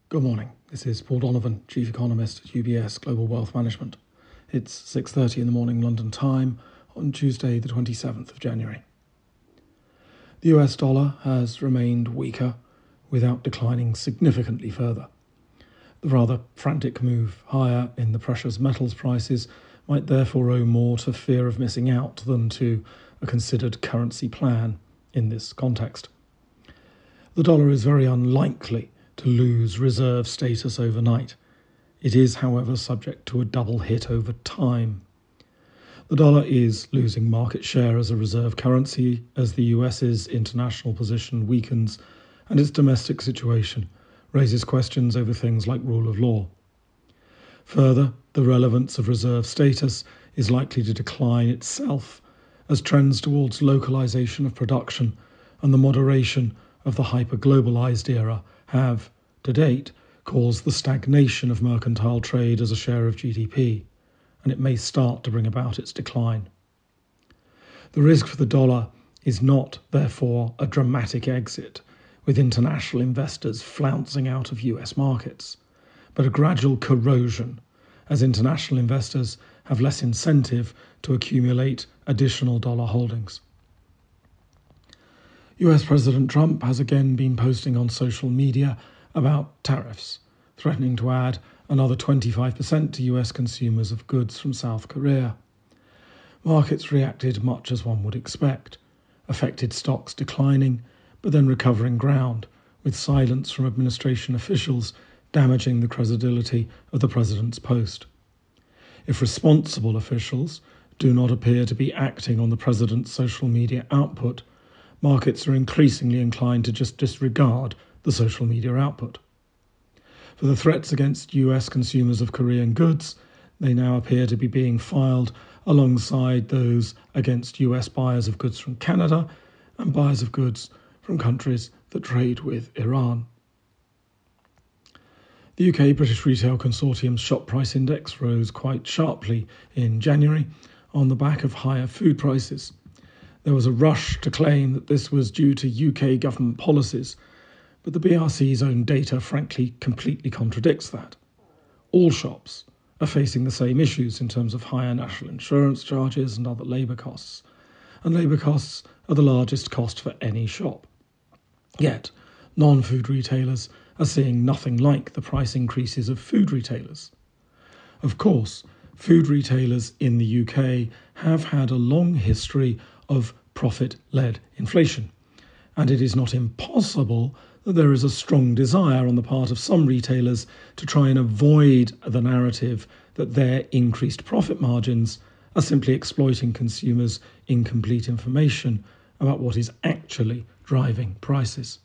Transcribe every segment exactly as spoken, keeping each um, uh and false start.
Good morning. This is Paul Donovan, Chief Economist at U B S Global Wealth Management. It's six thirty in the morning London time on Tuesday the twenty-seventh of January. The U S dollar has remained weaker without declining significantly further. The rather frantic move higher in the precious metals prices might therefore owe more to fear of missing out than to a considered currency plan in this context. The dollar is very unlikely to lose reserve status overnight. It is, however, subject to a double hit over time. The dollar is losing market share as a reserve currency as the US's international position weakens and its domestic situation raises questions over things like rule of law. Further, the relevance of reserve status is likely to decline itself as trends towards localization of production and the moderation of the hyper-globalized era have, to date, caused the stagnation of mercantile trade as a share of G D P, and it may start to bring about its decline. The risk for the dollar is not, therefore, a dramatic exit, with international investors flouncing out of U S markets, but a gradual corrosion, as international investors have less incentive to accumulate additional dollar holdings. U S President Trump has again been posting on social media about tariffs, threatening to add another twenty-five percent to U S consumers of goods from South Korea. Markets reacted much as one would expect, affected stocks declining, but then recovering ground, with silence from administration officials damaging the credibility of the president's post. If responsible officials do not appear to be acting on the president's social media output, markets are increasingly inclined to just disregard the social media output. For the threats against U S consumers of Korean goods, they now appear to be being filed alongside those against U S buyers of goods from Canada and buyers of goods from countries that trade with Iran. The U K British Retail Consortium's shop price index rose quite sharply in January on the back of higher food prices. There was a rush to claim that this was due to U K government policies, but the B R C's own data frankly completely contradicts that. All shops are facing the same issues in terms of higher national insurance charges and other labour costs, and labour costs are the largest cost for any shop. Yet, non-food retailers are seeing nothing like the price increases of food retailers. Of course, food retailers in the U K have had a long history of profit-led inflation, and it is not impossible that there is a strong desire on the part of some retailers to try and avoid the narrative that their increased profit margins are simply exploiting consumers' incomplete information about what is actually driving prices.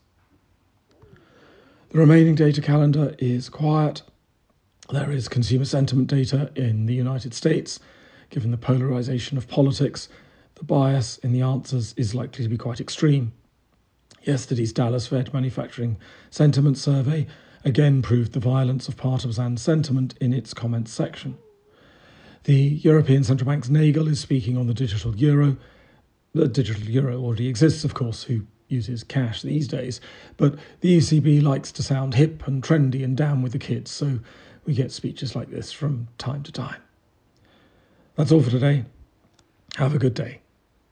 The remaining data calendar is quiet. There is consumer sentiment data in the United States. Given the polarization of politics, the bias in the answers is likely to be quite extreme. Yesterday's Dallas Fed Manufacturing Sentiment Survey again proved the violence of partisan sentiment in its comments section. The European Central Bank's Nagel is speaking on the digital euro. The digital euro already exists, of course, who uses cash these days, but the E C B likes to sound hip and trendy and down with the kids, so we get speeches like this from time to time. That's all for today. Have a good day.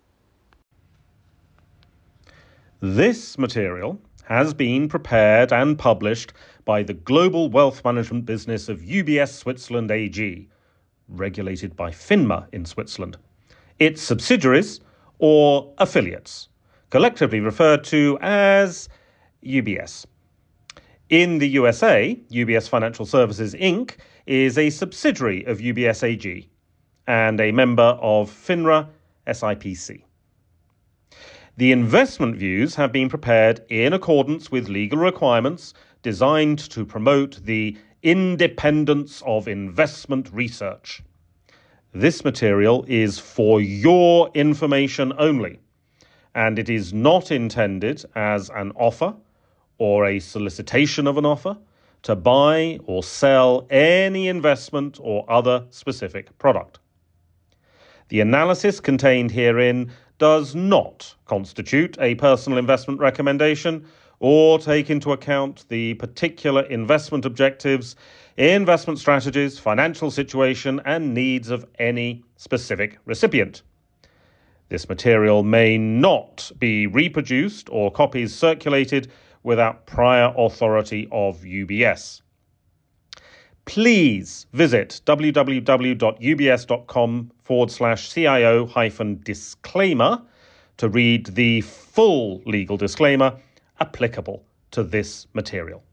This material has been prepared and published by the global wealth management business of U B S Switzerland A G, regulated by FINMA in Switzerland, its subsidiaries or affiliates, collectively referred to as U B S. In the U S A, U B S Financial Services Incorporated is a subsidiary of U B S A G and a member of FINRA S I P C. The investment views have been prepared in accordance with legal requirements designed to promote the independence of investment research. This material is for your information only, and it is not intended as an offer or a solicitation of an offer to buy or sell any investment or other specific product. The analysis contained herein does not constitute a personal investment recommendation or take into account the particular investment objectives, investment strategies, financial situation, and needs of any specific recipient. This material may not be reproduced or copies circulated without prior authority of U B S. Please visit www.ubs.com forward slash CIO hyphen disclaimer to read the full legal disclaimer applicable to this material.